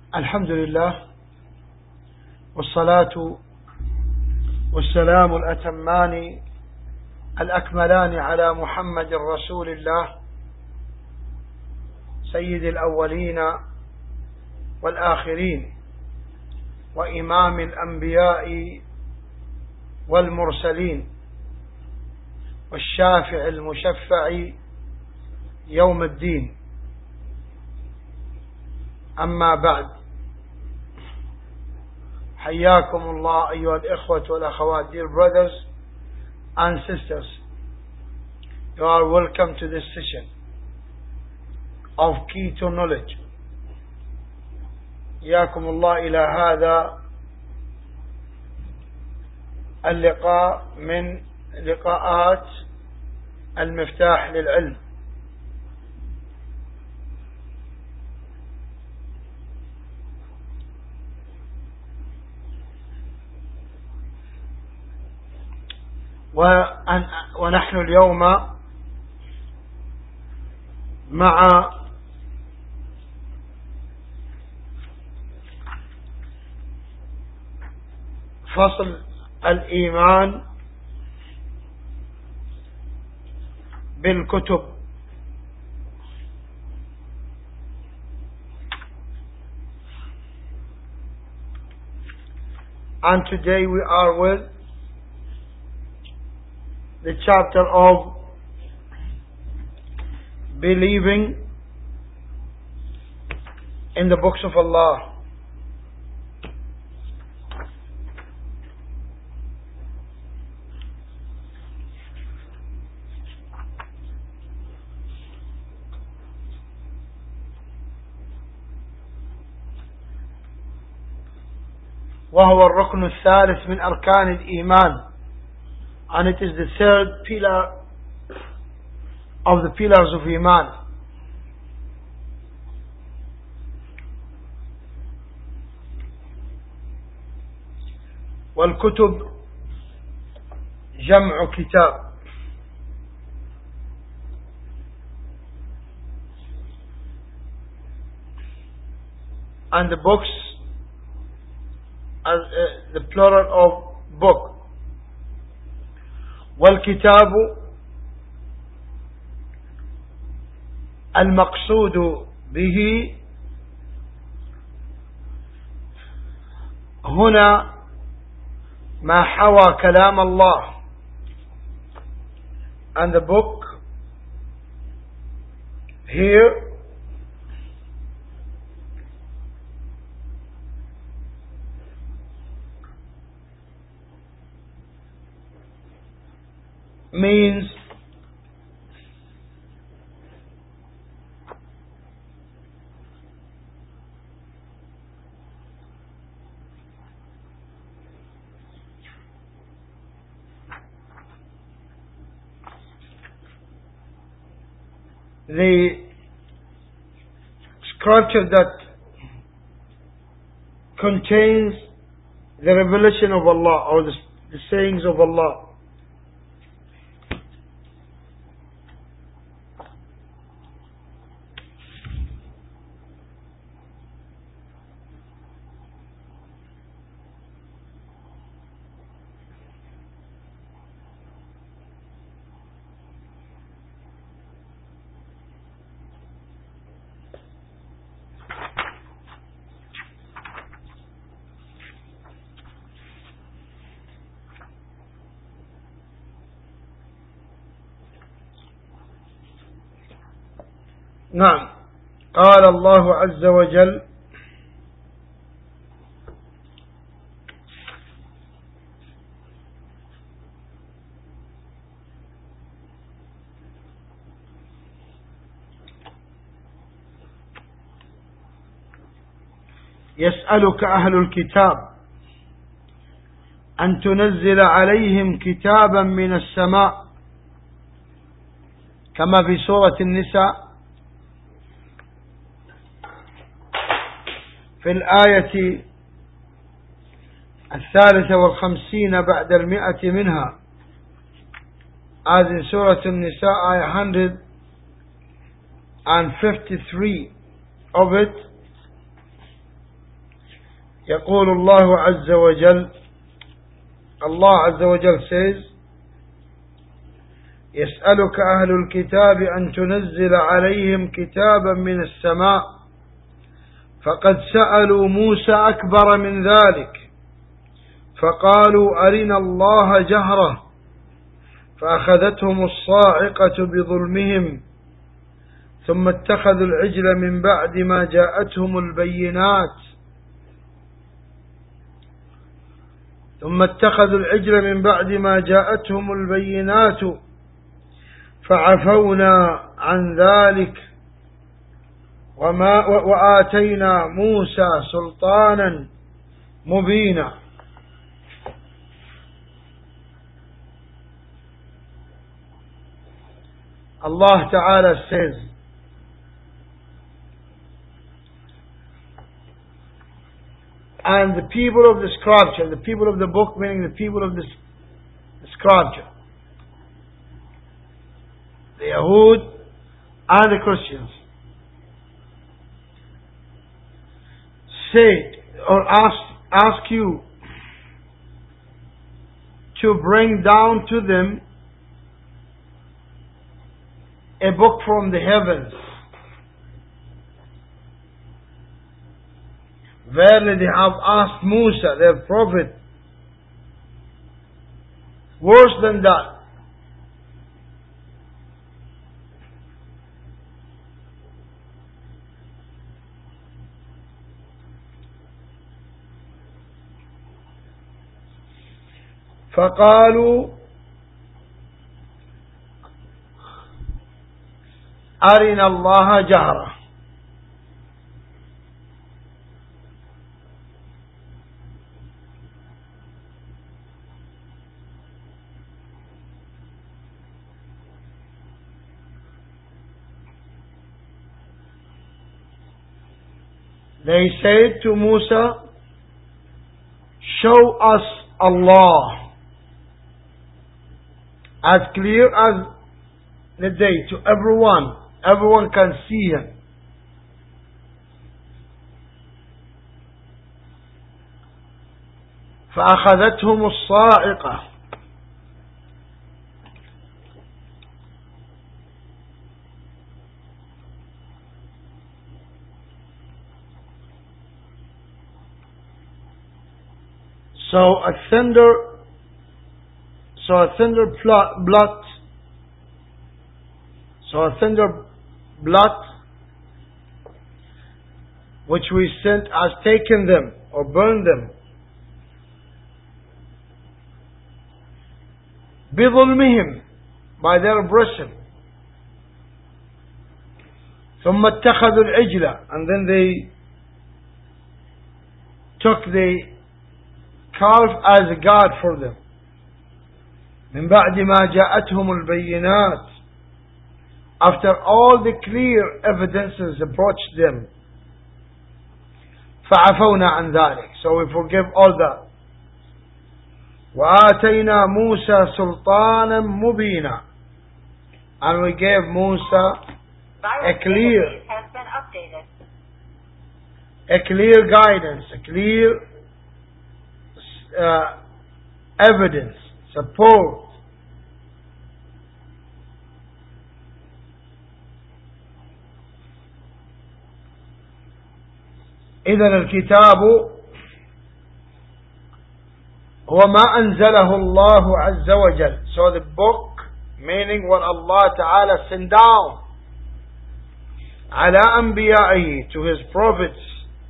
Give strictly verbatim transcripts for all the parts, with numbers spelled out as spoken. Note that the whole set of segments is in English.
الحمد لله، والصلاة والسلام الأتمان الأكملان على محمد رسول الله سيد الأولين والآخرين وإمام الأنبياء والمرسلين والشافع المشفع يوم الدين. أما بعد، حياكم الله أيها الإخوة والأخوات, dear brothers and sisters. You are welcome to this session of Key to Knowledge. حياكم الله إلى هذا اللقاء من لقاءات المفتاح للعلم. ونحن اليوم مع فصل الإيمان بالكتب. And today we are with the chapter of believing in the books of Allah. وهو الركن الثالث من أركان الإيمان, and it is the third pillar of the pillars of Iman. والكتب جمع كتاب, and the books as uh, the plural of book. والكتاب المقصود به هنا ما حوى كلام الله, and the book here means the scripture that contains the revelation of Allah, or the, the sayings of Allah. نعم, قال الله عز وجل: يسألك أهل الكتاب أن تنزل عليهم كتابا من السماء, كما في سورة النساء في الآية الثالثة والخمسين بعد المئة منها, هذه سورة النساء آية one hundred fifty-three of it. يقول الله عز وجل, Allah عز وجل says, يسألك أهل الكتاب أن تنزل عليهم كتابا من السماء فقد سألوا موسى أكبر من ذلك فقالوا أرنا الله جهرة فأخذتهم الصاعقة بظلمهم ثم اتخذوا العجل من بعد ما جاءتهم البينات ثم اتخذوا العجل من بعد ما جاءتهم البينات فعفونا عن ذلك وما وآتينا موسى سلطانا مبينا. Allah Ta'ala says, and the people of the scripture, the people of the book, meaning the people of the, the scripture, the Yahud and the Christians, say or ask, ask you to bring down to them a book from the heavens. Verily they have asked Musa, their prophet, worse than that. فقالوا أرنا الله جهرة. They said to Musa, show us Allah as clear as the day to everyone. Everyone can see Him. فأخذتهم الصاعقة. So a thunder, so a thunder plot, blot, so a thunder blot, which we sent has taken them or burned them. بظلمهم, by their oppression. ثم اتخذوا العجلة, and then they took the calf as a god for them. من بعد ما جاءتهم البينات, after all the clear evidences approached them. فعفونا عن ذلك, so we forgive all that. وآتينا موسى سلطانا مبينا, and we gave Musa a clear, a clear guidance, a clear uh, evidence, support. إذن الكتاب هو ما أنزله الله عز وجل. So the book, meaning what Allah Ta'ala sent down على أنبيائه, to His prophets.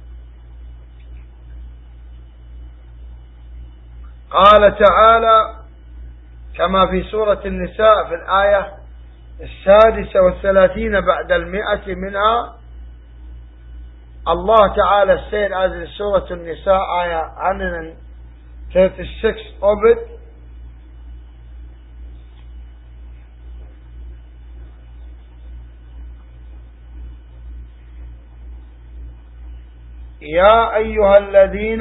قال تعالى كما في سورة النساء في الآية السادسة والثلاثين بعد المئة منها. Allah Ta'ala said as in Surah An-Nisa ayah one hundred thirty-six of it, يا أيها الذين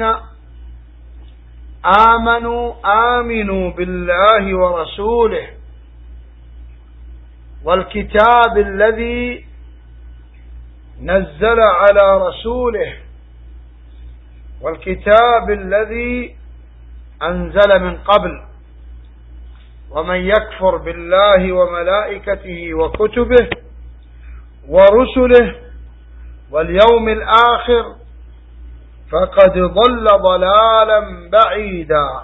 آمنوا آمنوا بالله ورسوله والكتاب الذي نزل على رسوله والكتاب الذي أنزل من قبل ومن يكفر بالله وملائكته وكتبه ورسله واليوم الآخر فقد ضل ضلالا بعيدا.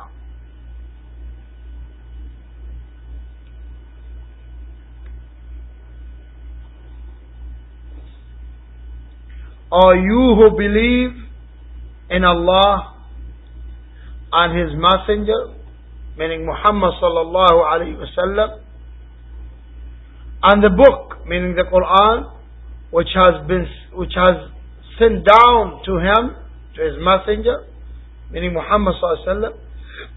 Are you who believe in Allah and His Messenger, meaning Muhammad sallallahu alayhi wa sallam, and the book, meaning the Quran, which has been, which has sent down to him, to his messenger, meaning Muhammad sallallahu alaihi wasallam,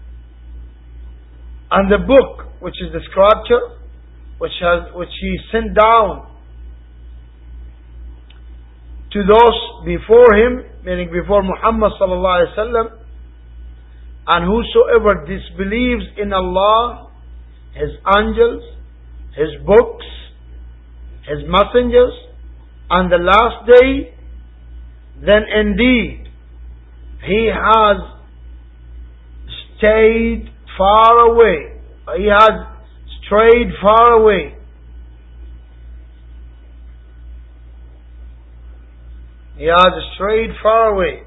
and the book, which is the scripture, which has, which he sent down to those before him, meaning before Muhammad sallallahu alaihi wasallam, and whosoever disbelieves in Allah, His angels, His books, His messengers, and the last day, then indeed he has stayed far away. He has strayed far away. He has strayed far away.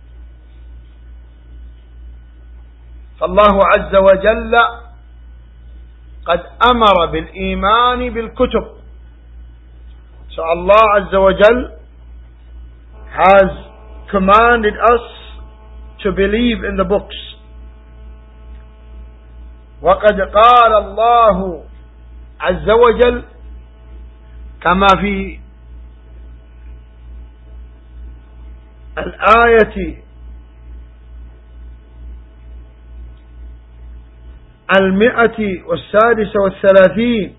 فالله عز وجل قد أمر بالإيمان بالكتب. So Allah Azza wa Jal has commanded us to believe in the books. وقد قال الله عز وجل كما في الآية المئة والسادسة والثلاثين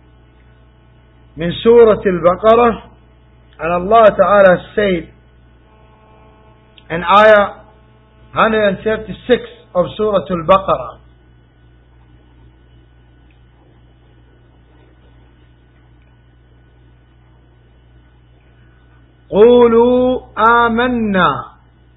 من سورة البقرة, and Allah Ta'ala said in ayah one hundred thirty-six of Surah Al-Baqarah, قولوا آمنا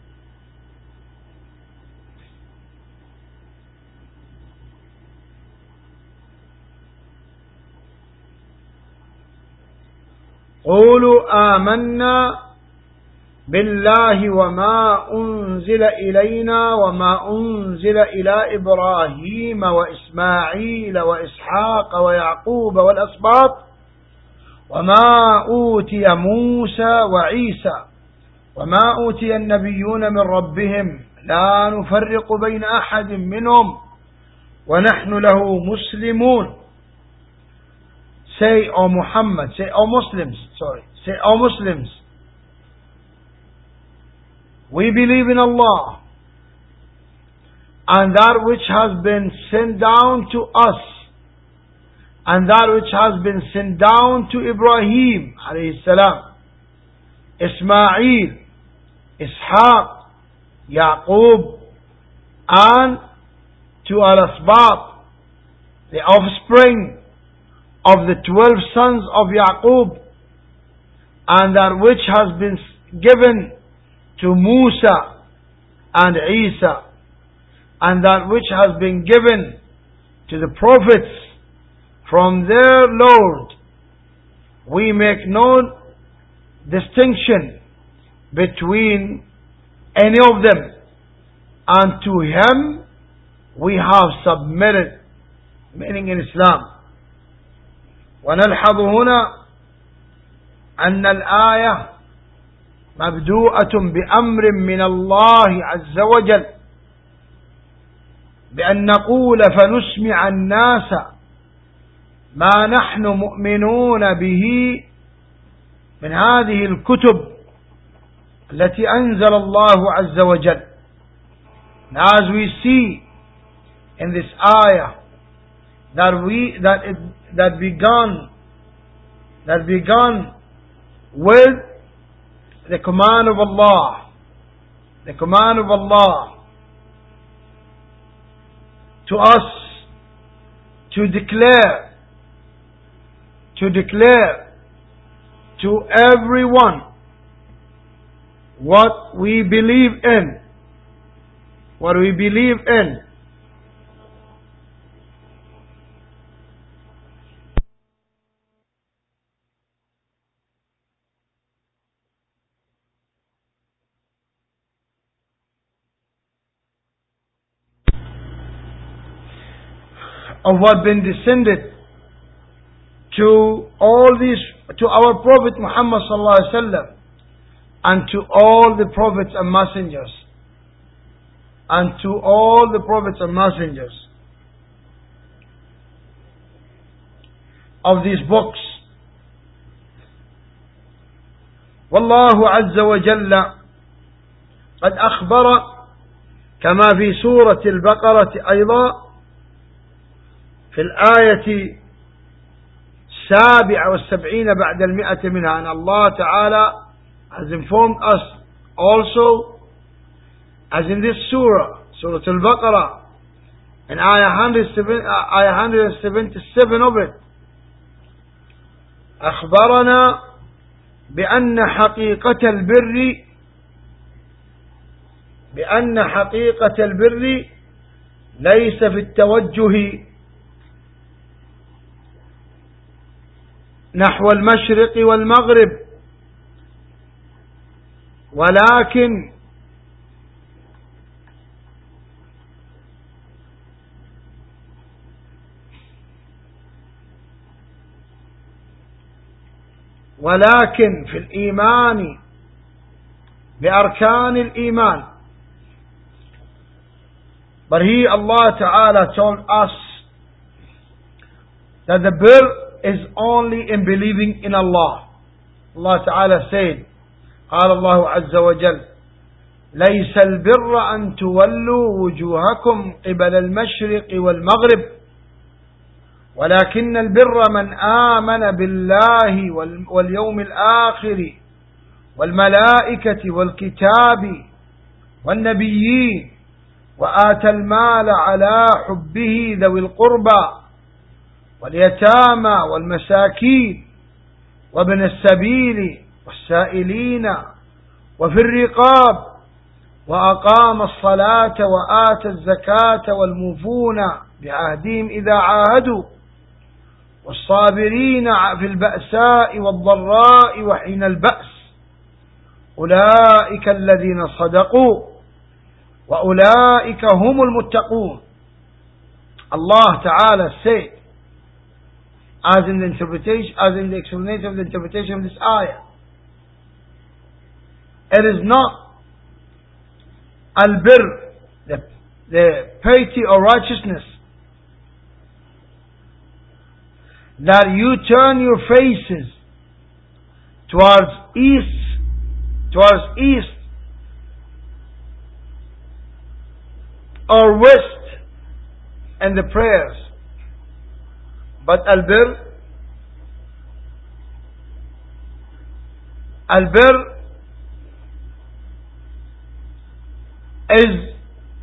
قولوا آمنا بالله وما أنزل إلينا وما أنزل إلى إبراهيم وإسماعيل وإسحاق ويعقوب والأسباط وما أوتي موسى وعيسى وما أوتي النبيون من ربهم لا نفرق بين أحد منهم ونحن له مسلمون. Say, O Muhammad, say, O Muslims, sorry, say, O Muslims, we believe in Allah and that which has been sent down to us and that which has been sent down to Ibrahim alayhi salam, Ismail, Ishaq, Yaqub, and to Al-Asbat, the offspring of the twelve sons of Yaqub, and that which has been given to Musa and Isa, and that which has been given to the prophets from their Lord. We make no distinction between any of them, and to Him we have submitted, meaning in Islam. ونلحظ هنا أن الآية مبدوءة بأمر من الله عز وجل بأن نقول فنسمع الناس ما نحن مؤمنون به من هذه الكتب التي أنزل الله عز وجل. Now, as we see in this ayah that we that it, that began that began with the command of Allah, the command of Allah to us to declare to declare to everyone what we believe in what we believe in. Of what been descended to all these, to our Prophet Muhammad sallallahu alaihi wasallam, and to all the prophets and messengers, and to all the prophets and messengers of these books. والله عز وجل قد أخبر كما في سورة البقرة أيضا في الآية السابعة والسبعين بعد المئة منها أن Allah Ta'ala has informed us also, as in this surah, Surah Al-Baqarah, in ayah one seventy-seven of it, أخبرنا بأن حقيقة البر بأن حقيقة البر ليس في التوجه نحو المشرق والمغرب، ولكن ولكن في الإيمان بأركان الإيمان. But he, Allah Ta'ala, told us that the birr is only in believing in Allah. Allah Ta'ala said, قال الله عز وجل ليس البر أن تولوا وجوهكم قبل المشرق والمغرب ولكن البر من آمن بالله واليوم الآخر والملائكة والكتاب والنبيين وآتى المال على حبه ذوي القربى واليتامى والمساكين وابن السبيل والسائلين وفي الرقاب وأقام الصلاة وآتى الزكاة والموفون بعهدهم إذا عاهدوا والصابرين في البأساء والضراء وحين البأس أولئك الذين صدقوا وأولئك هم المتقون. Allah Ta'ala said, as in the interpretation, as in the explanation of the interpretation of this ayah, it is not al-birr, the, the piety or righteousness, that you turn your faces towards east, towards east or west in the prayers. But al-birr, al-birr is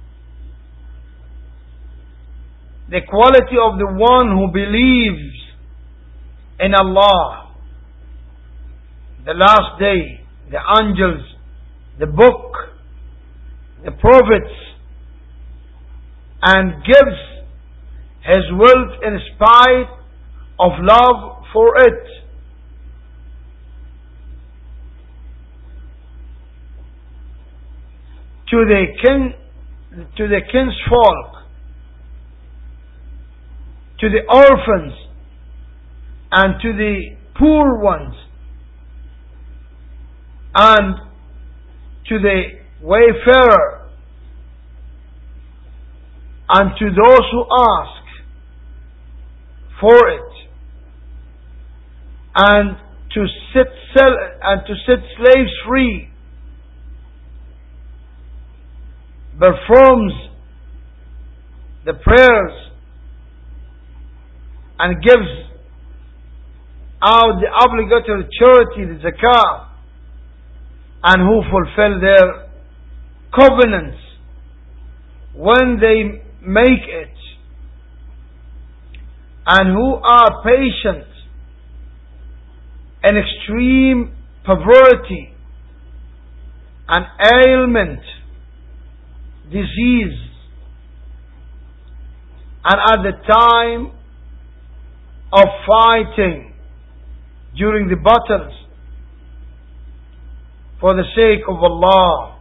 the quality of the one who believes in Allah, the last day, the angels, the book, the prophets, and gives his wealth in spite of love for it. To the kin, to the kinsfolk, to the orphans, and to the poor ones, and to the wayfarer, and to those who ask for it, and to set sell and to set slaves free, performs the prayers and gives out the obligatory charity, the zakah, and who fulfill their covenants when they make it, and who are patient in extreme poverty and ailment disease, and at the time of fighting during the battles for the sake of Allah.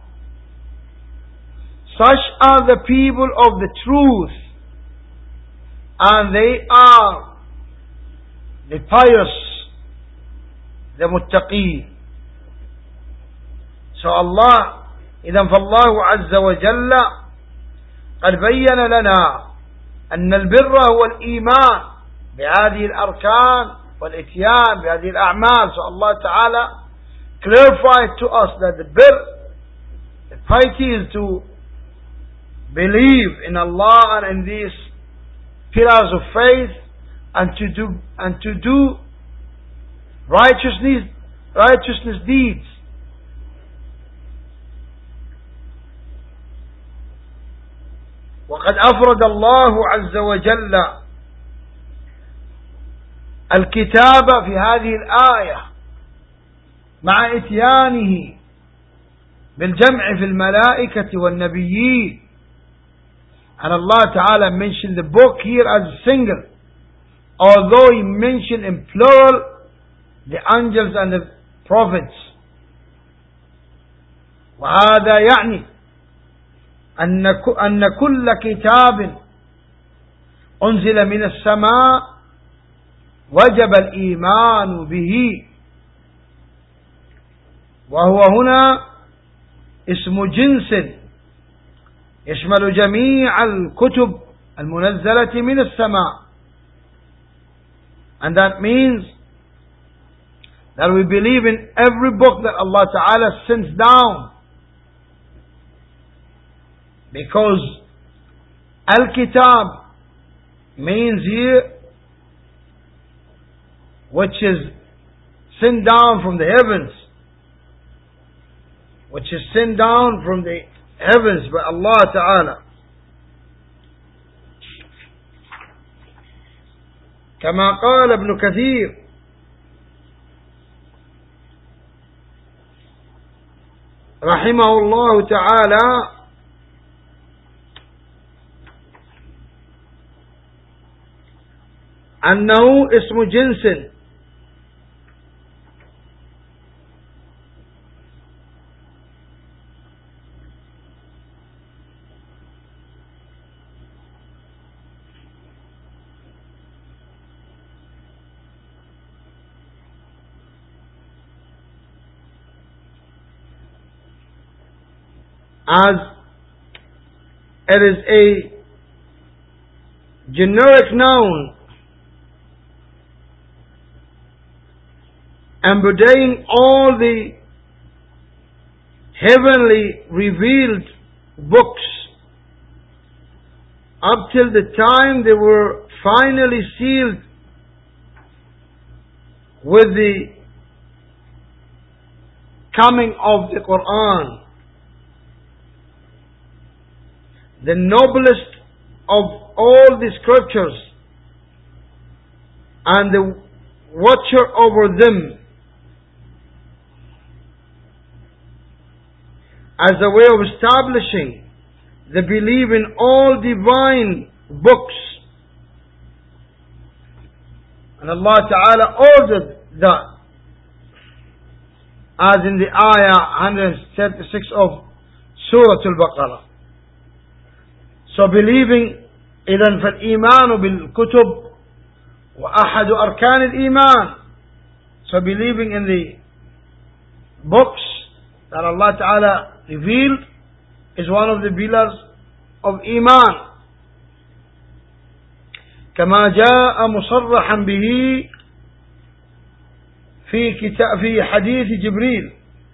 Such are the people of the truth, and they are the pious, the muttaqeen. So Allah, إذن فالله عز وجل قد بين لنا أن البر هو الإيمان بهذه الأركان والإتيان بهذه الأعمال. So Allah Ta'ala clarified to us that the birr, the piety, is to believe in Allah and in these pillars of faith, and to do and to do righteousness righteousness deeds. وقد أفرد الله عز وجل الكتاب في هذه الآية مع إتيانه بالجمع في الملائكة والنبيين. And Allah Ta'ala mentioned the book here as single, although He mentioned in plural the angels and the prophets. وهذا يعني أن أن كل كتاب أنزل من السماء وجب الإيمان به. وهو هنا اسم جنس يشمل جميع الكتب المنزلة من السماء. And that means that we believe in every book that Allah Ta'ala sends down, because Al-Kitab means here which is sent down from the heavens, which is sent down from the heavens by Allah Ta'ala. كما قال ابن كثير رحمه الله تعالى أنه اسم جنس as it is a generic noun embodying all the heavenly revealed books up till the time they were finally sealed with the coming of the Quran, the noblest of all the scriptures and the watcher over them, as a way of establishing the belief in all divine books. And Allah Ta'ala ordered that, as in the ayah one hundred thirty-six of Surah Al-Baqarah. So believing, إذن فالإيمان بالكتب وأحد أركان الإيمان. So believing in the books that Allah Ta'ala revealed is one of the pillars of Iman. كما جاء مصرحا به في كتاب في حديث جبريل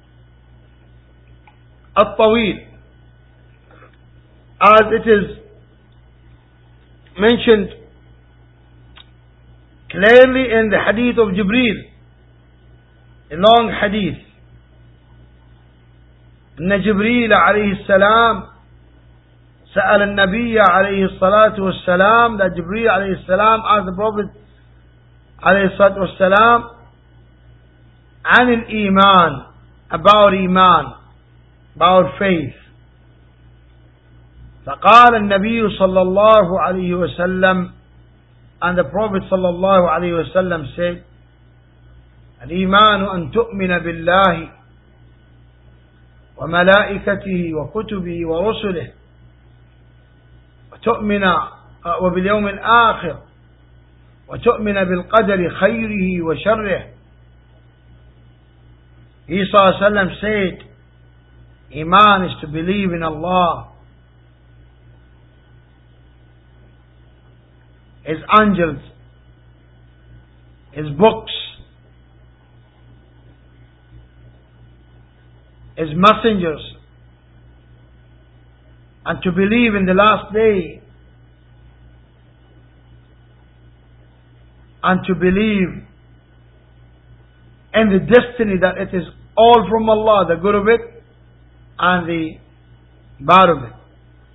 الطويل, as it is mentioned clearly in the hadith of Jibreel, a long hadith. أن جبريل عليه السلام سأل النبي عليه الصلاة والسلام, that Jibreel عليه السلام asked the Prophet عليه الصلاة والسلام عن الإيمان, about Iman, about faith. فقال النبي صلى الله عليه وسلم, and the Prophet صلى الله عليه وسلم said, الإيمان أن تؤمن بالله وملائكته وكتبه ورسله وتؤمن وباليوم الآخر وتؤمن بالقدر خيره وشره. He صلى الله عليه وسلم said, Iman is to believe in Allah, His angels, His books, His messengers, and to believe in the last day, and to believe in the destiny that it is all from Allah, the good of it and the bad of it.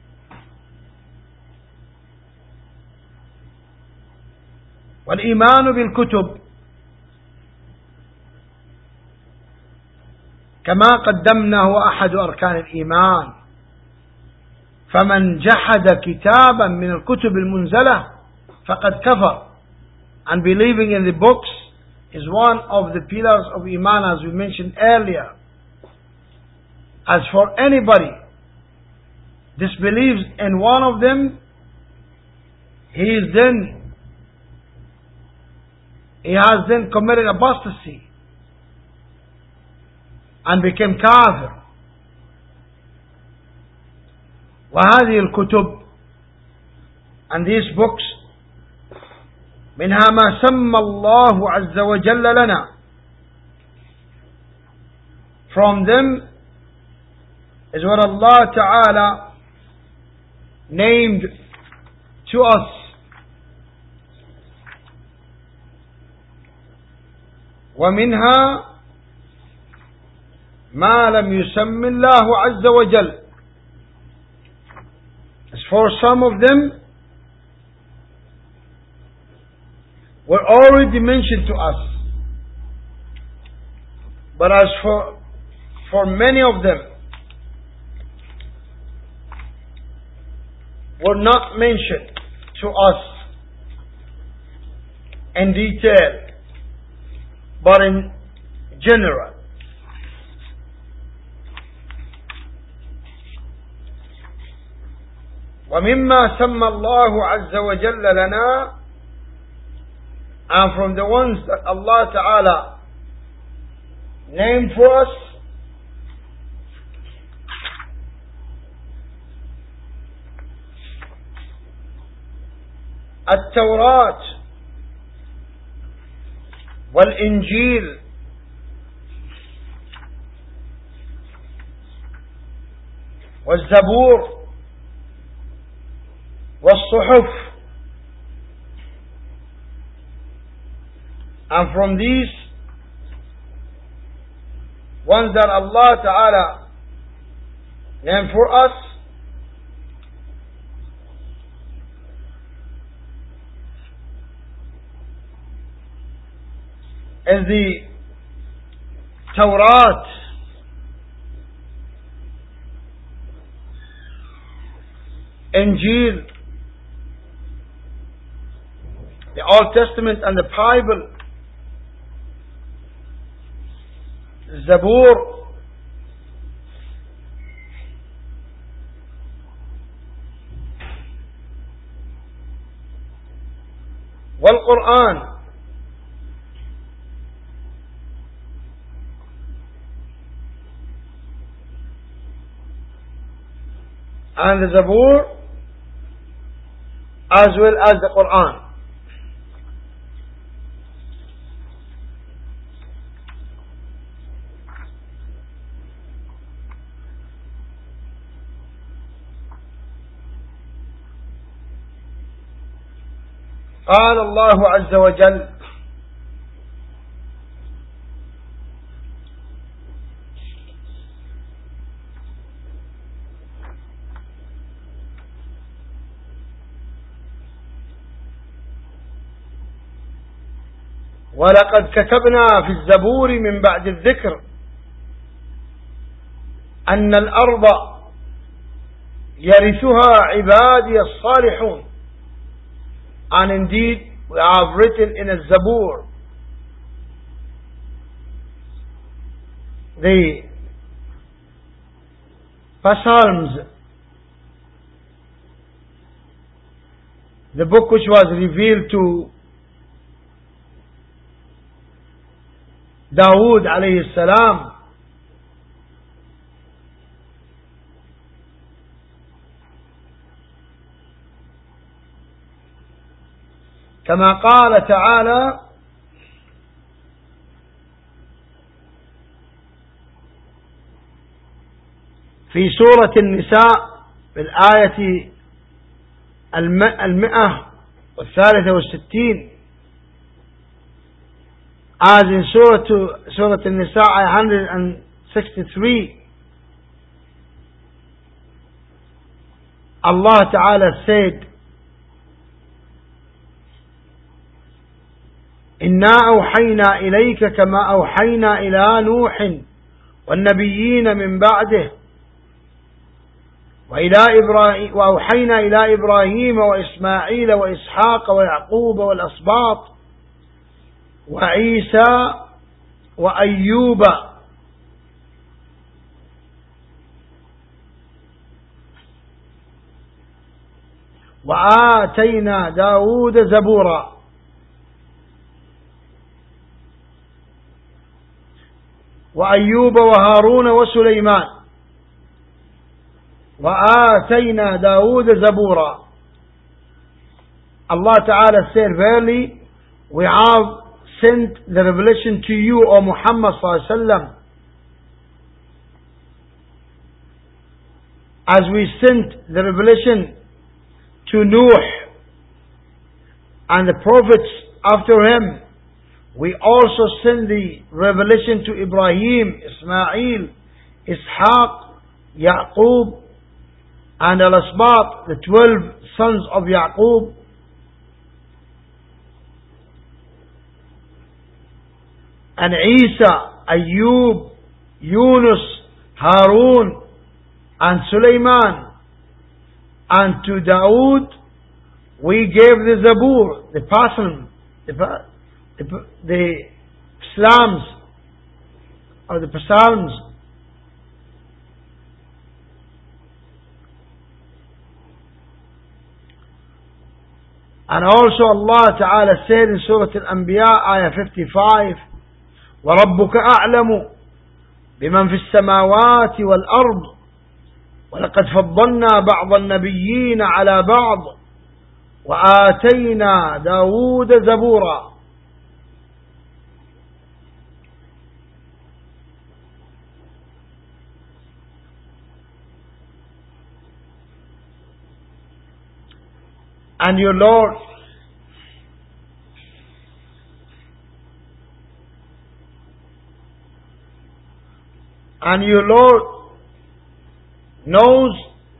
والإيمان بالكتب كما قدمنا هو أحد أركان الإيمان، فمن جحد كتابا من الكتب المنزلة فقد كفر. And believing in the books is one of the pillars of Iman, as we mentioned earlier. As for anybody disbelieves in one of them, he is then he has then committed apostasy and became kafir. وهذه الكتب, and these books, منها ما سمى الله عز وجل لنا, from them is what Allah Ta'ala named to us. ومنها ما لم يسم الله عز وجل. As for some of them were already mentioned to us, but as for for many of them were not mentioned to us in detail, but in general. ومما سمى الله عز وجل لنا, and from the ones that Allah Ta'ala named for us, التوراة والإنجيل والزبور والصحف. And from these ones that Allah Ta'ala named for us, is the Tawrat, Injil, the Old Testament and the Bible, Zabur, wal Quran, and the Zabur, as well as the Quran. قال الله عز وجل ولقد كتبنا في الزبور من بعد الذكر أن الأرض يرثها عبادي الصالحون. And indeed, we have written in a Zabur, the Psalms, the book which was revealed to Dawood alayhi salam, كما قال تعالى في سورة النساء في الآية المئة والثالثة والستين، as in Surah, Surah An-Nisa one hundred sixty-three, Allah Ta'ala said, إنا أوحينا إليك كما أوحينا إلى نوح والنبيين من بعده وإلى إبراهيم وأوحينا إلى إبراهيم وإسماعيل وإسحاق ويعقوب والأسباط وعيسى وأيوب وآتينا داود زبورا. وأيوب وهارون وسليمان وآتينا داود زبورا. Allah Ta'ala said, verily we have sent the revelation to you, O Muhammad Sallallahu Alaihi Wasallam, as we sent the revelation to Nuh and the prophets after him. We also send the revelation to Ibrahim, Ismail, Ishaq, Yaqub, and Al-Asbat, the twelve sons of Yaqub. And Isa, Ayub, Yunus, Harun, and Sulaiman. And to Dawood we gave the Zabur, the Psalm, the The, the Psalms or the Psalms. And also Allah Ta'ala said in Surah Al-Anbiya, ayah fifty-five, وَرَبُّكَ أَعْلَمُ بِمَنْ فِي السَّمَاوَاتِ وَالْأَرْضِ وَلَقَدْ فَضَّلْنَا بَعْضَ النَّبِيِّينَ عَلَى بَعْضٍ وَآتَيْنَا دَاوُودَ زَبُورًا. And your Lord and your Lord knows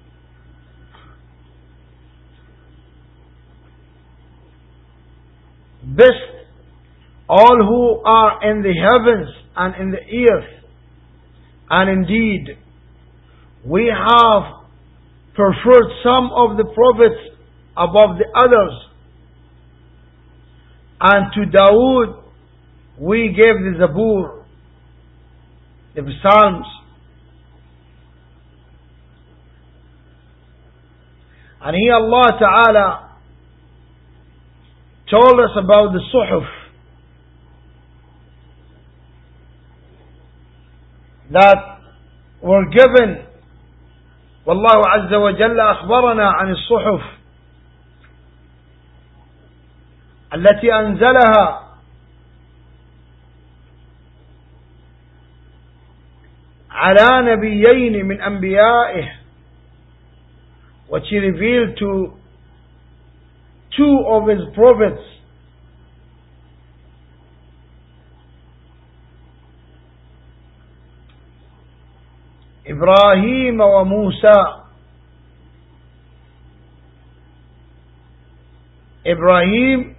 best all who are in the heavens and in the earth. And indeed, we have preferred some of the prophets above the others, and to Dawood we gave the Zabur, the Psalms. And here Allah Ta'ala told us about the Suhuf that were given. والله عز وجل أخبرنا عن الصحف التي أنزلها على نبيين من أنبيائه, which he revealed to two of his prophets, Ibrahim wa Musa. Ibrahim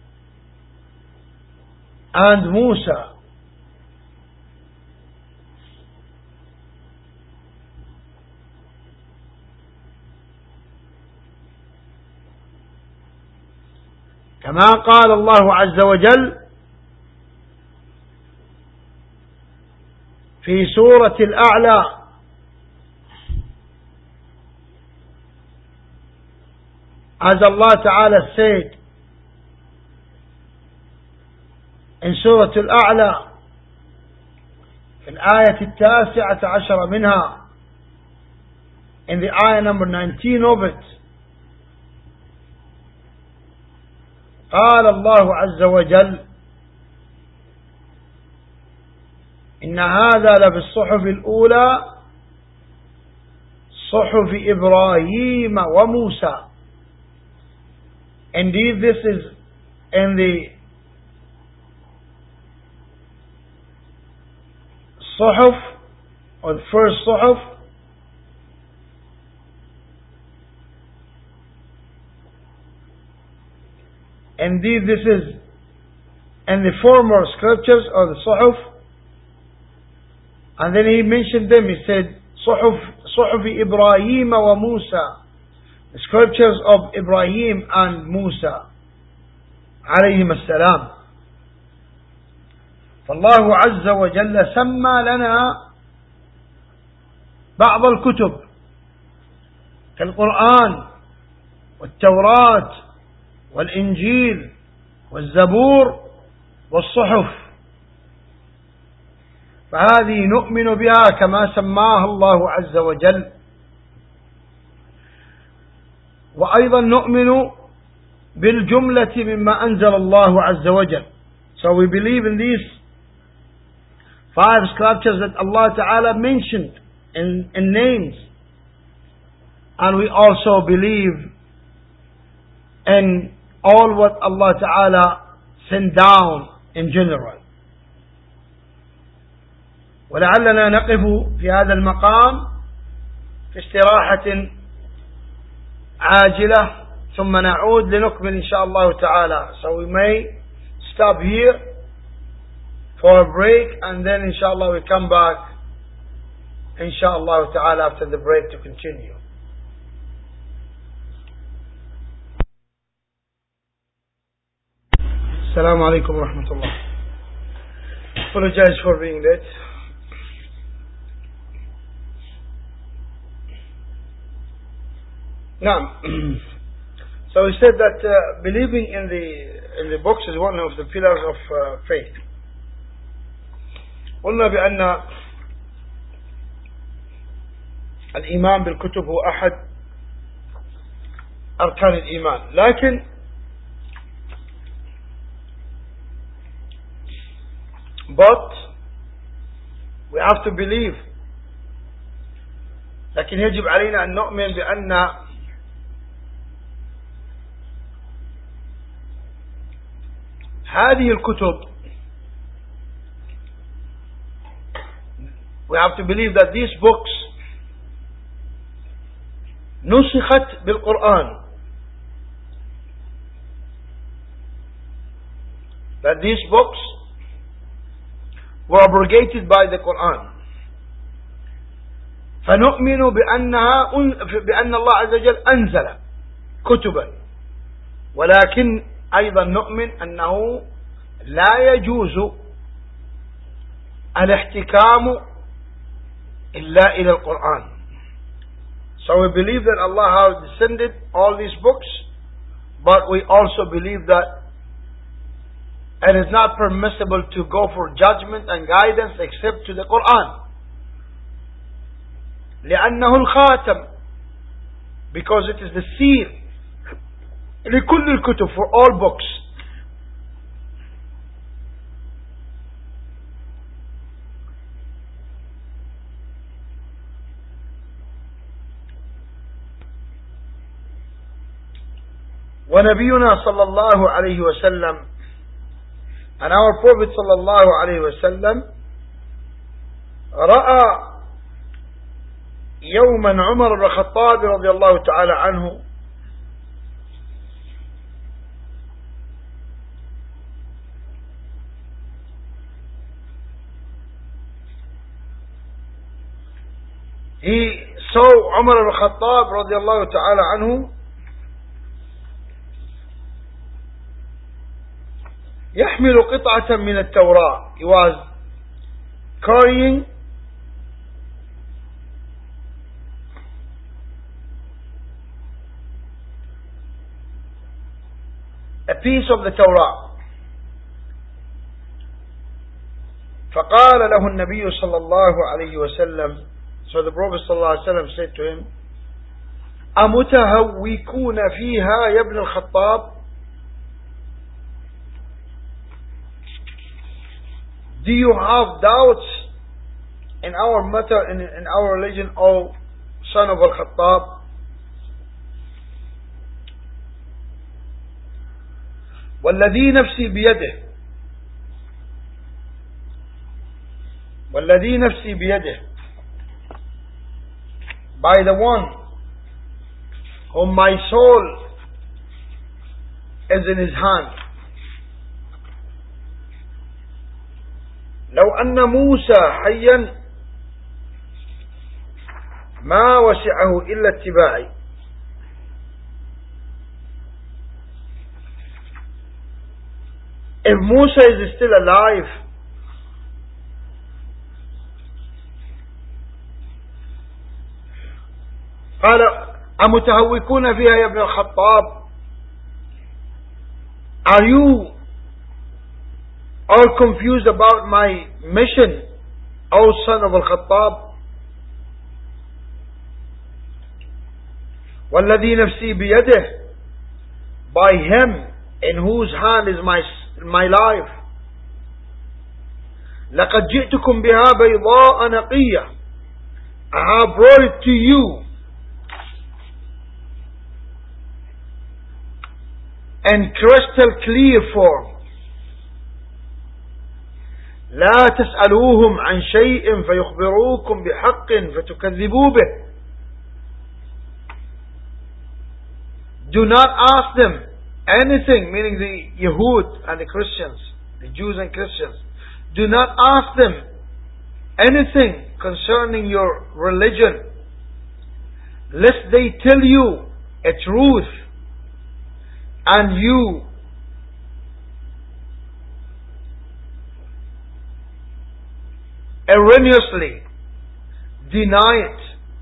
and Musa. كما قال الله عز وجل في سورة الأعلى: as Allah Ta'ala said in Surah Al-A'la في الآية التاسعة عشر منها, in the ayah number nineteen of it, قال الله عز وجل: إن هذا لفي الصحف الأولى صحف إبراهيم وموسى. Indeed, this is in the Suhuf, or the first Suhuf, indeed this is in the former scriptures or the Suhuf. And then he mentioned them, he said Suhuf, Suhuf Ibrahim wa Musa, the scriptures of Ibrahim and Musa عليهم السلام. فالله عز وجل سمى لنا بعض الكتب كالقرآن والتوراة والإنجيل والزبور والصحف، فهذه نؤمن بها كما سماها الله عز وجل. وأيضا نؤمن بالجملة مما أنزل الله عز وجل. So we believe in these five scriptures that Allah Ta'ala mentioned in, in names, and we also believe in all what Allah Ta'ala sent down in general. ولعلنا نقف في هذا المقام في استراحة عاجلة ثم نعود لنكمل إن شاء الله تعالى. So we may stop here for a break, and then inshallah we come back inshallah ta'ala after the break to continue. Assalamu alaikum wa rahmatullah. Apologize for being late. Now, so we said that uh, believing in the in the books is one of the pillars of uh, faith. قلنا بأن الإيمان بالكتب هو أحد أركان الإيمان، لكن but we have to believe، لكن يجب علينا أن نؤمن بأن هذه الكتب، we have to believe that these books نسخت بالقرآن، that these books were abrogated by the Quran. فنؤمن بأنها بأن الله عز وجل أنزل كتبا، ولكن أيضا نؤمن أنه لا يجوز الاحتكام إلا إلى القرآن. So we believe that Allah has descended all these books, but we also believe that it is not permissible to go for judgment and guidance except to the Quran. لأنه الخاتم, because it is the seal لكل الكتب, for all books. ونبينا صلى الله عليه وسلم, and our Prophet صلى الله عليه وسلم, رأى يوما عمر بن الخطاب رضي الله تعالى عنه he saw Umar ibn Khattab رضي الله تعالى عنه يحمل قطعة من التوراة. He was carrying a piece of the Torah. فقال له النبي صلى الله عليه وسلم, so the Prophet صلى الله عليه وسلم said to him, أمتهوكون فيها يا ابن الخطاب? Do you have doubts in our matter, in, in our religion, O son of Al-Khattab? والذي نفسي بيده والذي نفسي بيده, by the one whom my soul is in his hand, لو أن موسى حيا ما وسعه إلا اتباعي. If Musa is still alive, قال أمتهوكون فيها يا ابن الخطاب, are you all confused about my mission, O son of Al-Khattab? والذي نفسي بيده, by him in whose hand is my my life, لقد جئتكم بها بيضاء نقية, I have brought it to you in crystal clear form. لا تسألوهم عن شيء فيخبروكم بحق فتكذبوا به. Do not ask them anything, meaning the Yahud and the Christians, the Jews and Christians. Do not ask them anything concerning your religion, lest they tell you a truth and you erroneously deny it.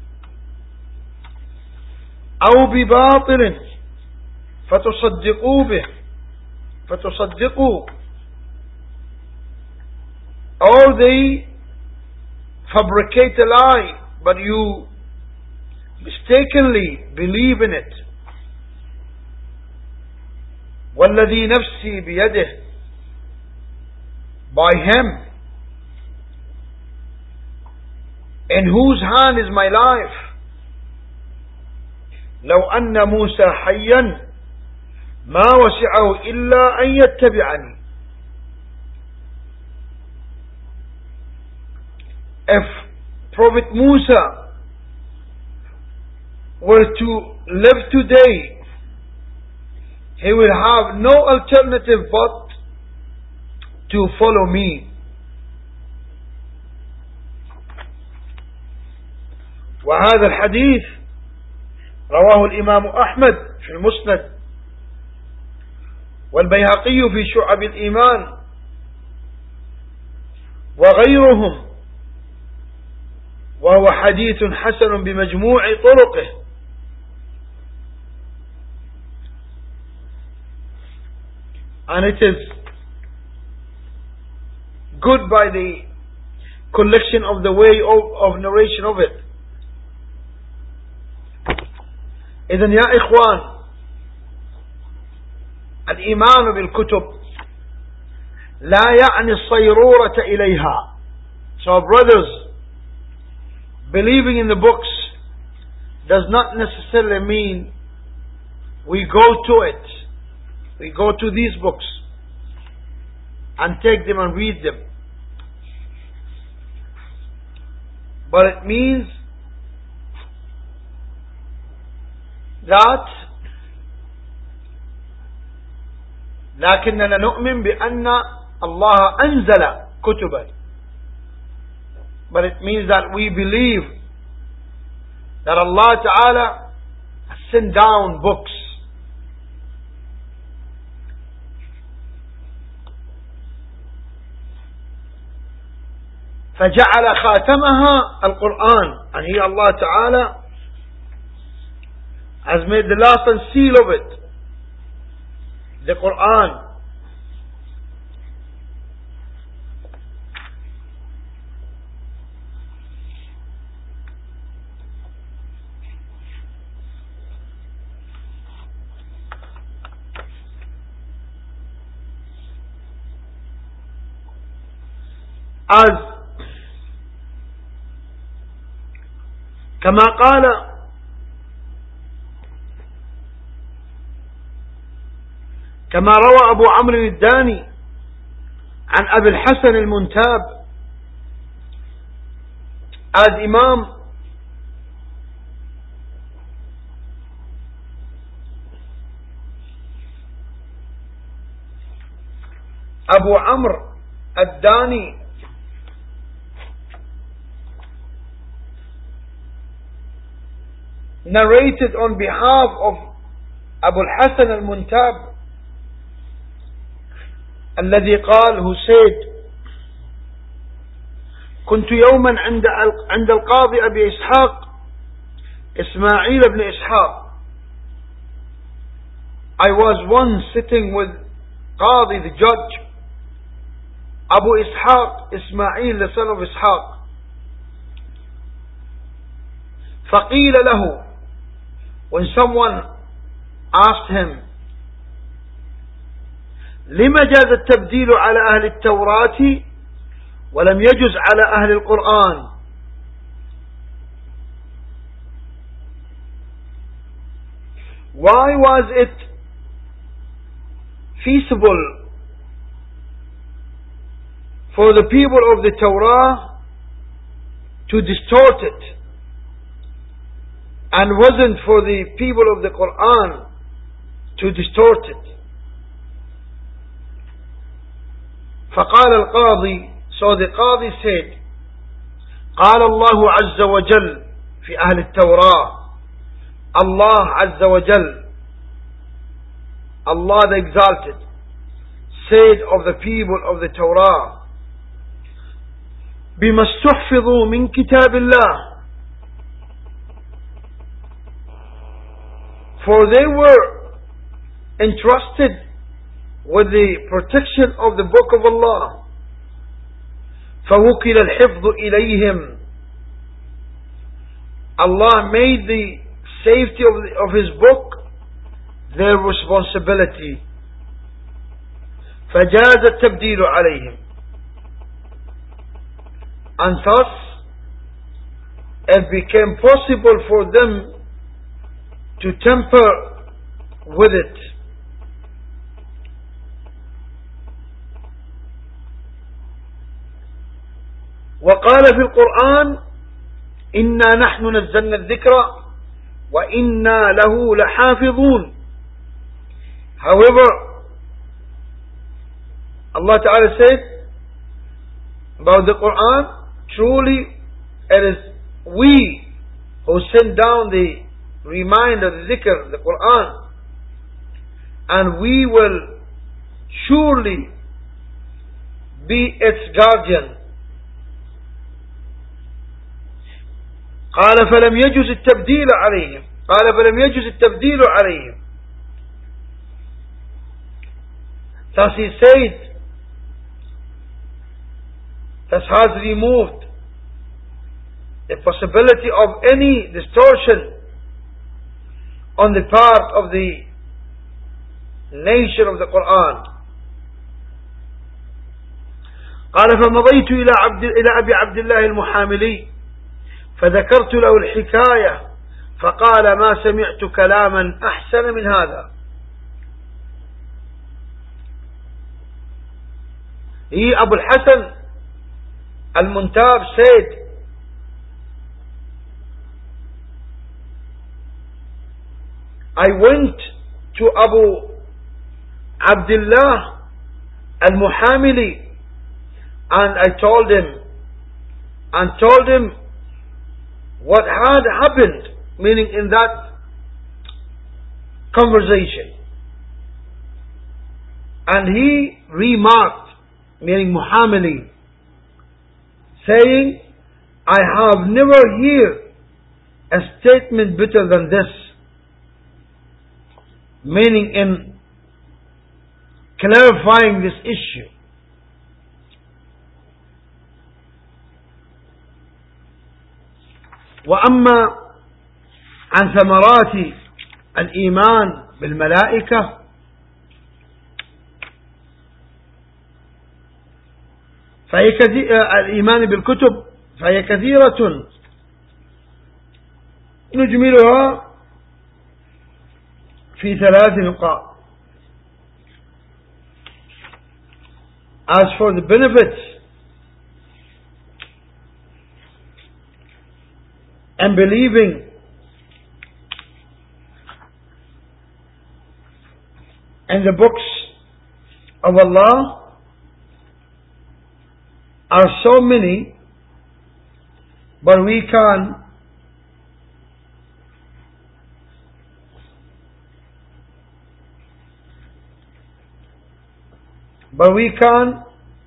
أو بباطل فتصدقوا به فتصدقوا, or they fabricate a lie but you mistakenly believe in it. والذي نفسي بيده, by him in whose hand is my life, لو أن موسى حيا ما وسعه إلا أن يتبعني. If Prophet Musa were to live today, he will have no alternative but to follow me. وهذا الحديث رواه الإمام أحمد في المسند والبيهقي في شعب الإيمان وغيرهم, وهو حديث حسن بمجموع طرقه. And it is good by the collection of the way of, of narration of it. إذن يا إخوان, الإيمان بالكتب لا يعني الصيرورة إليها. So brothers, believing in the books does not necessarily mean we go to it. We go to these books and take them and read them. But it means that لكننا نؤمن بأن الله أنزل كتبا. But it means that we believe that Allah Ta'ala has sent down books. فجعل خاتمها القرآن, and He, Allah Ta'ala, has made the last and seal of it the Quran. As كما قال كما روى أبو عمرو الداني عن أبي الحسن المنتاب, as Imam Abu Amr الداني narrated on behalf of Abu al-Hasan al-Muntab, الذي قال, who said, كنت يوما عند عند القاضي أبي إسحاق إسماعيل بن إسحاق. I was once sitting with Qadi, the judge, Abu Ishaq, Ismail, the son of Ishaq. فقيل له, when someone asked him, لما جاز التبديل على أهل التوراة ولم يجز على أهل القرآن؟ Why was it feasible for the people of the Torah to distort it, and wasn't for the people of the Quran to distort it? فقال القاضي, so the Qadi said, قال الله عز وجل في أهل التوراة, Allah عز وجل, Allah the Exalted, said of the people of the Torah, بما استحفظوا من كتاب الله, for they were entrusted with the protection of the book of Allah. فوكل الحفظ إليهم, Allah made the safety of, the, of His book their responsibility. فجاز التبديل عليهم, and thus it became possible for them to temper with it. وقال في القرآن إنا نحن نزلنا الذكر وإنا له لحافظون. However, Allah Ta'ala said about the Quran, truly it is we who send down the reminder, the dhikr, the Quran, and we will surely be its guardian. قال فلم يجوز التبديل عليهم قال فلم يجوز التبديل عليهم Thus he said, thus has removed the possibility of any distortion on the part of the nation of the Quran. قال فمضيت إلى عبد إلى أبي عبد الله المحاملي فذكرت له الحكاية فقال ما سمعت كلاما أحسن من هذا. He, Abu al-Hasan al-Muntab, said, I went to Abu Abdullah al-Muhamili and I told him and told him what had happened, meaning in that conversation. And he remarked, meaning Muhammad, saying, I have never heard a statement better than this, meaning in clarifying this issue. وأما عن ثمرات الإيمان بالملائكة فهي كثير، الإيمان بالكتب فهي كثيرة نجملها في ثلاث نقاط. As for the benefits and believing in the books of Allah are so many, but we can but we can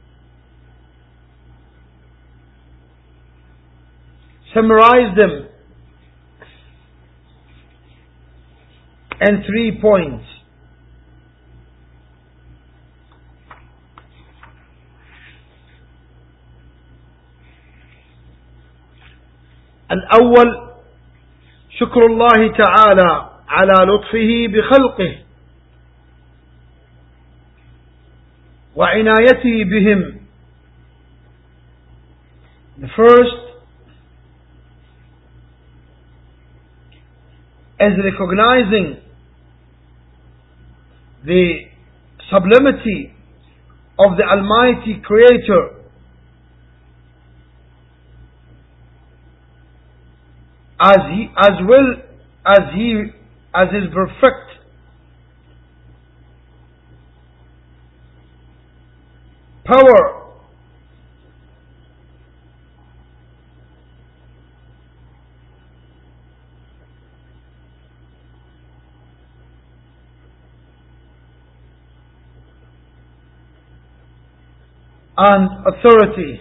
summarize them in three points. الأول شكر الله تعالى على لطفه بخلقه وعنايته بهم. The first is recognizing the sublimity of the Almighty Creator as he as well as he as his perfect power and authority.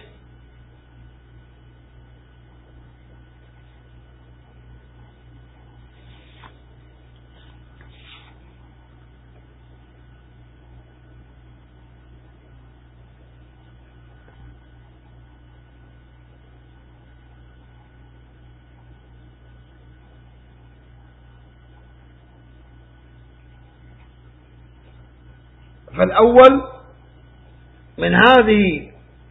فالأول من هذه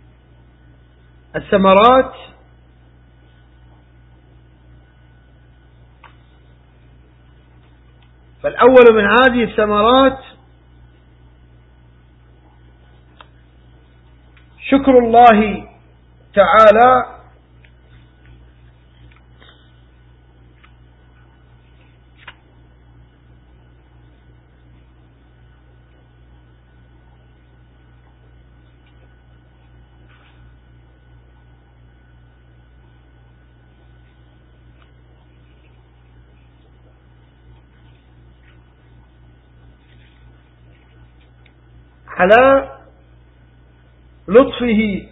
الثمرات فالأول من هذه الثمرات شكر الله تعالى على لطفه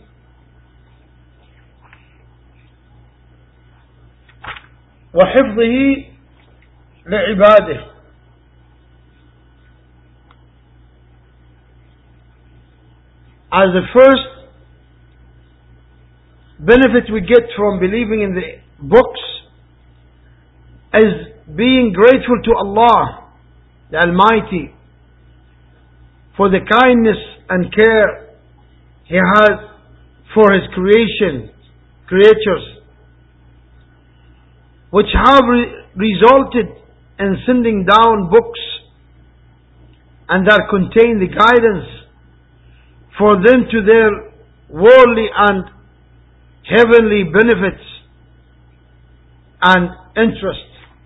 وحفظه لعباده. As the first benefit we get from believing in the books is being grateful to Allah, the Almighty, for the kindness and care He has for His creation, creatures, which have re- resulted in sending down books and that contain the guidance for them to their worldly and heavenly benefits and interests.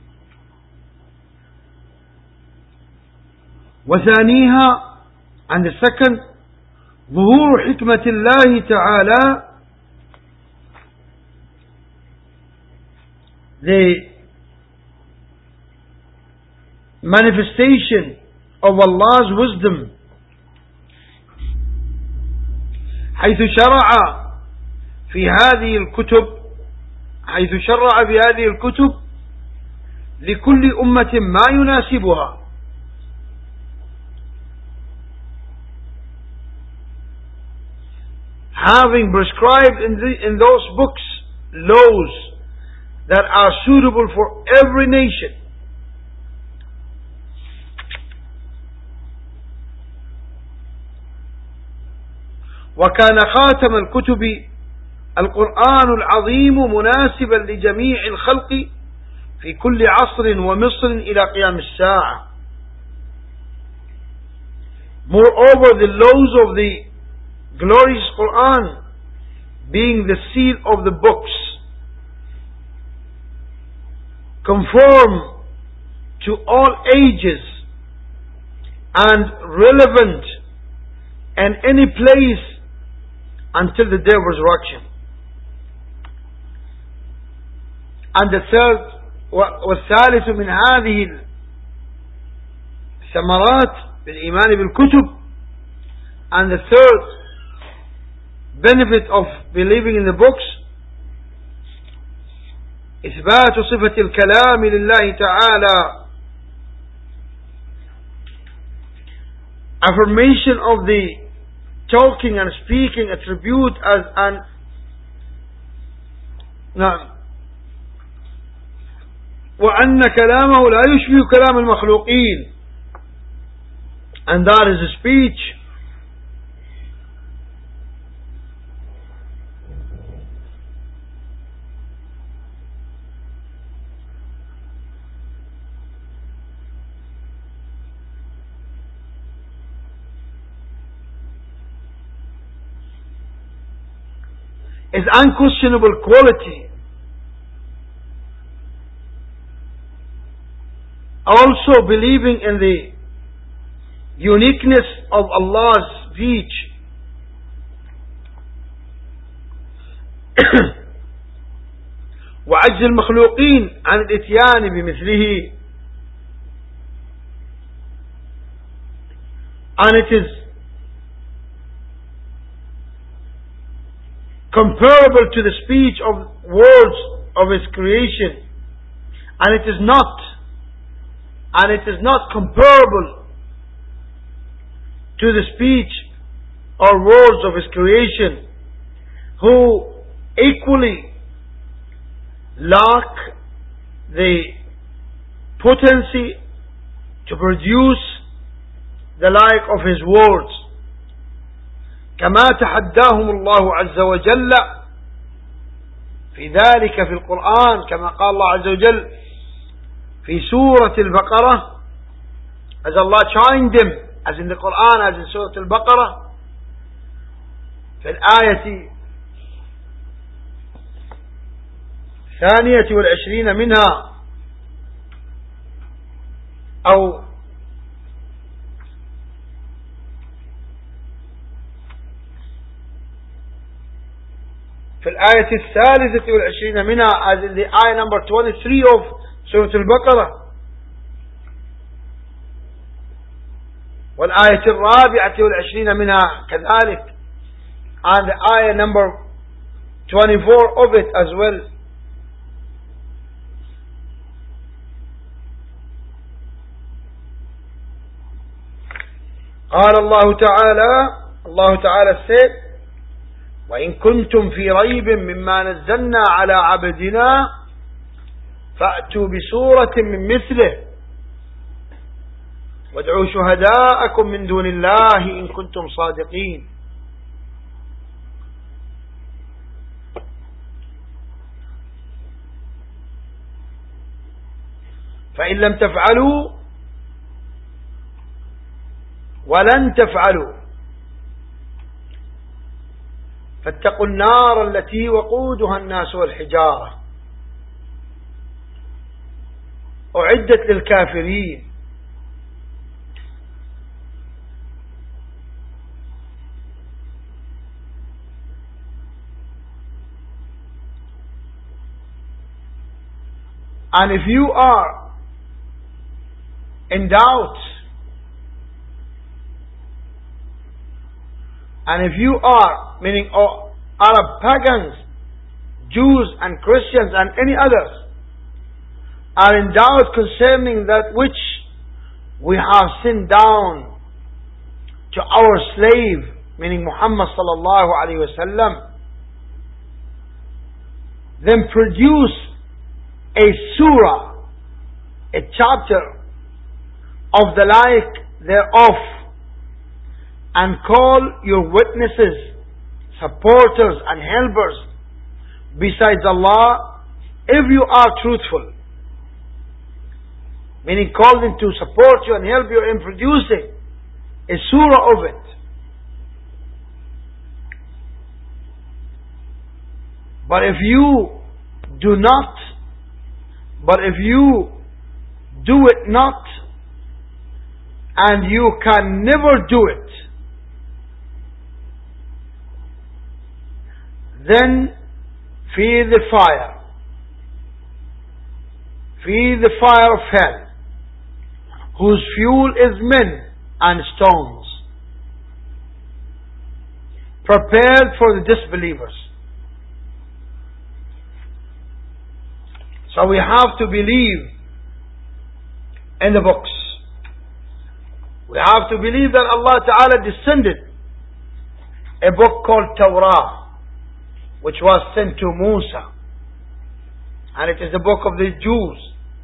وثانيها, and the second, ظهور حكمة الله تعالى, the manifestation of Allah's wisdom, حيث شرع في هذه الكتب، حيث شرع بهذه الكتب لكل أمة ما يناسبها. Having prescribed in, the, in those books laws that are suitable for every nation. وكان خاتم الكتب القرآن العظيم مناسبا لجميع الخلق في كل عصر ومصر إلى قيام الساعة. Moreover, the laws of the glorious Quran, being the seal of the books, conform to all ages and relevant in any place until the day of resurrection. And the third والثالث من هذه الثمرات بالإيمان بالكتب, and the third benefit of believing in the books, إثبات صفة الكلام لله تعالى, affirmation of the talking and speaking attribute as an نعم وأن كلامه لا يشبه كلام المخلوقين, and that is a speech is unquestionable quality. Also believing in the uniqueness of Allah's speech, وعجز المخلوقين عن الاتيان بمثله, and it is comparable to the speech of words of His creation, and it is not and it is not comparable to the speech or words of His creation, who equally lack the potency to produce the like of His words. كما تحداهم الله عز وجل في ذلك في القرآن, كما قال الله عز وجل في سورة البقرة, as Allah challenged them, as in the Quran, as in Surah Al-Baqarah, في الآية الثانية والعشرين منها, أو في الآية الثالثة والعشرين منها, as in the ayah number twenty-three of Surah Al-Baqarah, والآية الرابعة والعشرين منها كذلك, and the ayah number twenty-four of it as well. قال الله تعالى, Allah Ta'ala said, وإن كنتم في ريب مما نزلنا على عبدنا فأتوا بسورة من مثله وادعوا شهداءكم من دون الله إن كنتم صادقين. فإن لم تفعلوا ولن تفعلوا فاتقوا النار التي وقودها الناس والحجارة أعدت للكافرين. And if you are in doubt, and if you are, meaning oh, Arab pagans, Jews and Christians and any others are in doubt concerning that which we have sent down to our slave, meaning Muhammad sallallahu alaihi wasallam, then produce a surah, a chapter of the like thereof, and call your witnesses, supporters and helpers besides Allah, if you are truthful. Meaning call them to support you and help you in producing a surah of it. But if you do not, but if you do it not, and you can never do it, then fear the fire, fear the fire of hell, whose fuel is men and stones, prepared for the disbelievers. So we have to believe in the books. We have to believe that Allah Ta'ala descended a book called Torah, which was sent to Musa, and it is the book of the Jews.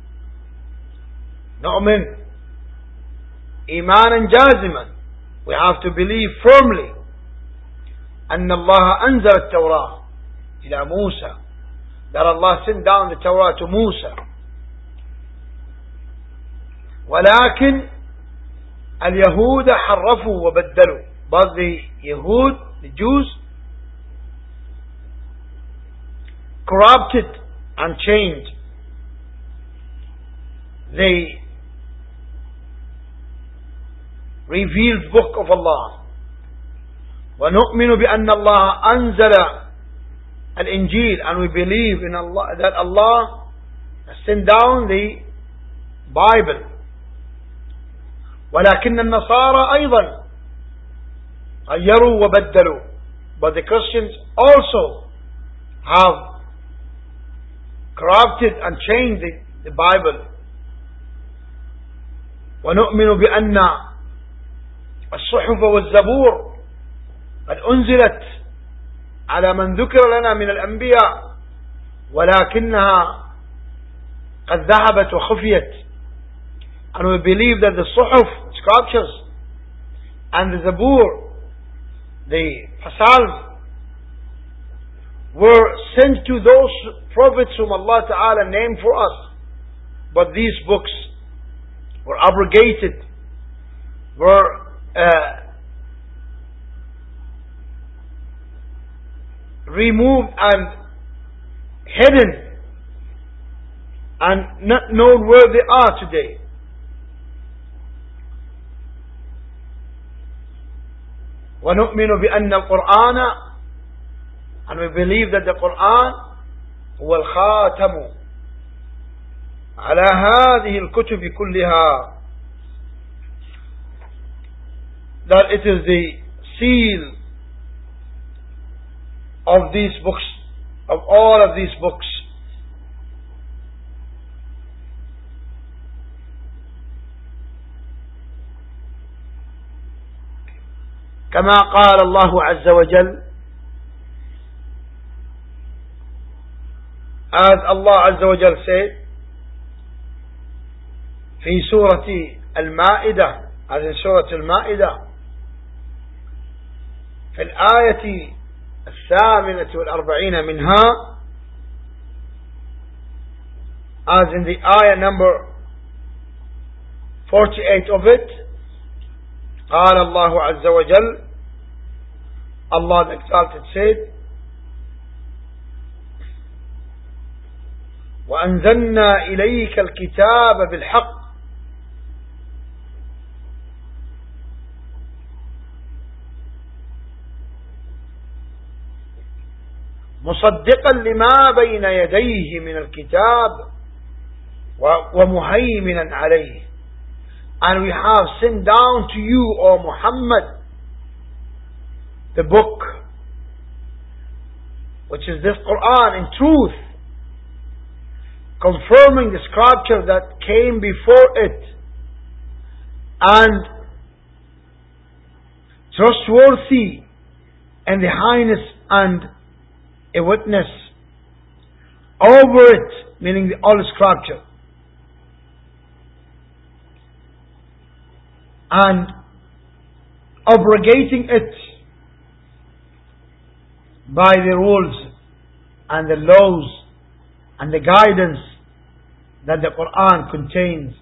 Nu'min إيمانا جازما, we have to believe firmly أن الله أنزل التوراة إلى موسى, that Allah sent down the Torah to Musa. ولكن اليهود حرفوا وبدلوا, but the Yehud, the Jews, corrupted and changed. They revealed book of Allah. وَنُؤْمِنُ بِأَنَّ اللَّهَ أَنزَلَ الْإِنْجِيلَ, and we believe in Allah, that Allah has sent down the Bible. ولكن النصارى أيضا غيروا وبدلوا, but the Christians also have corrupted and changed the, the Bible. ونؤمن بأن الصحف والزبور قد أنزلت على من ذكر لنا من الأنبياء ولكنها قد ذهبت وخفيت. And we believe that the Suhuf, scriptures, and the Zabur, the Psalm, were sent to those prophets whom Allah Ta'ala named for us. But these books were abrogated, were uh, removed and hidden, and not known where they are today. وَنُؤْمِنُ بِأَنَّ الْقُرْآنَ, and we believe that the Quran هو الخاتم على هذه الكتب كلها, that it is the seal of these books, of all of these books. كما قال الله عز وجل, as Allah عز وجل said في سورة المائدة, as in سورة المائدة في الآية الثامنة والأربعين منها, as in the ayah number forty-eight of it, قال الله عز وجل, Allah the Exalted said, وأنزلنا إليك الكتاب بالحق مصدقا لما بين يديه من الكتاب ومهيمنا عليه. And we have sent down to you, O Muhammad, the book which is this Quran in truth, confirming the scripture that came before it, and trustworthy and the highness and a witness over it, meaning the all scripture, and abrogating it by the rules and the laws and the guidance that the Quran contains.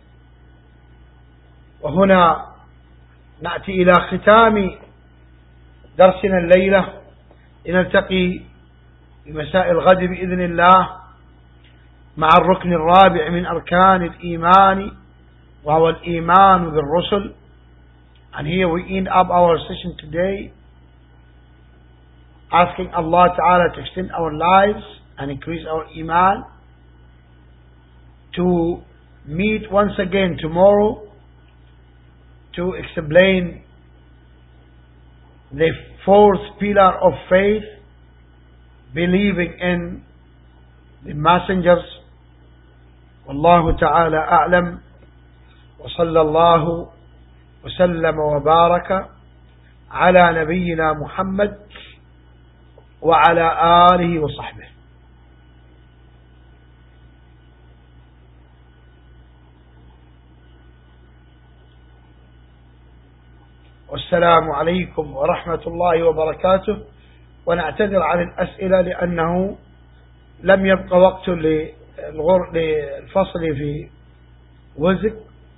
وهنا نأتي إلى ختام درسنا الليلة لنلتقي بمساء الغد بإذن الله مع الركن الرابع من أركان الإيمان وهو الإيمان بالرسل. And here we end up our session today, asking Allah Ta'ala to extend our lives and increase our Iman, to meet once again tomorrow to explain the fourth pillar of faith, believing in the messengers. Wallahu Ta'ala a'lam, wa sallallahu وسلم وبارك على نبينا محمد وعلى آله وصحبه. والسلام عليكم ورحمة الله وبركاته. ونعتذر عن الأسئلة لأنه لم يبقى وقت للفصل في وزك.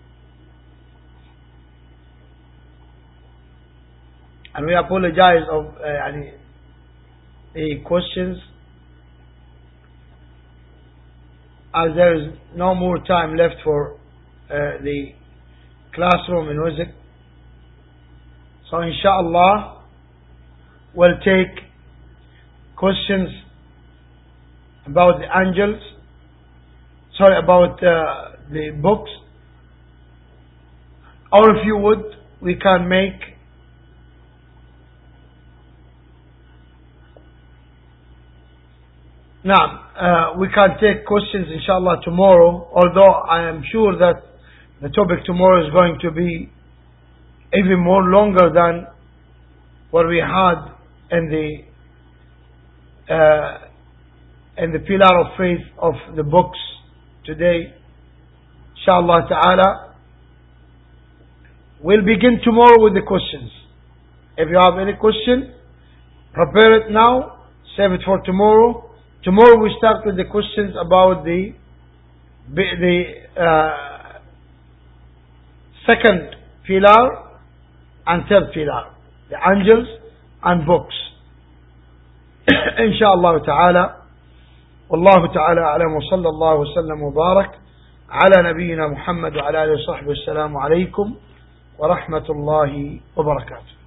And we apologize of uh, the questions, as there is no more time left for uh, the classroom in Wizak. So inshallah we'll take questions about the angels, sorry, about uh, the books, or if you would, we can make Now, uh, we can take questions inshallah tomorrow, although I am sure that the topic tomorrow is going to be even more longer than what we had in the uh, in the pillar of faith of the books today. Inshallah ta'ala, we'll begin tomorrow with the questions. If you have any question, prepare it now, save it for tomorrow. Tomorrow we start with the questions about the the uh, second pillar and third pillar, the angels and books. Inshallah ta'ala. Wallahu ta'ala a'lam, wa sallallahu wa sallam wa barak ala nabiyyina Muhammad wa ala alihi wa sahbihi. Assalamu alaykum wa rahmatullahi wa barakatuh.